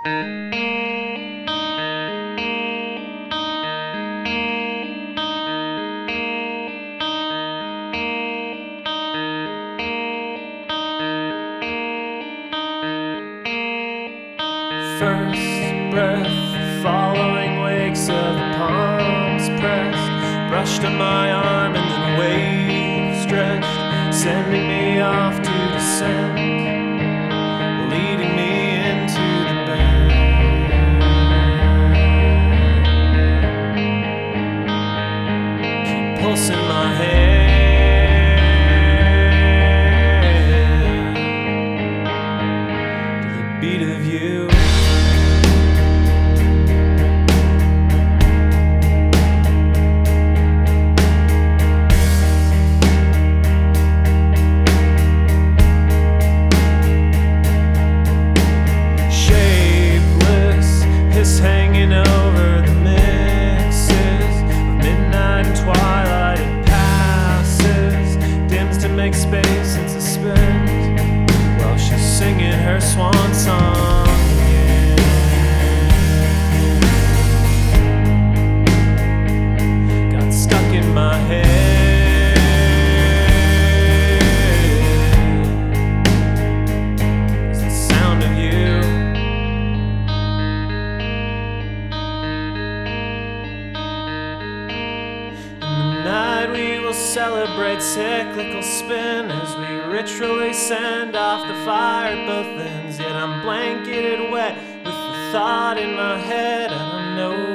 First breath, following wakes of the palms pressed, brushed on my arm and then wave stretched, sending me off to descend, leading me into the bend. Keep pulsing my head to the beat of you. Hanging over the mixes of midnight and twilight, it passes, dims to make space and suspend, while she's singing her swan song again. Got stuck in my head. Celebrate cyclical spin as we ritually send off the fire at both ends. Yet I'm blanketed wet with the thought in my head, and I know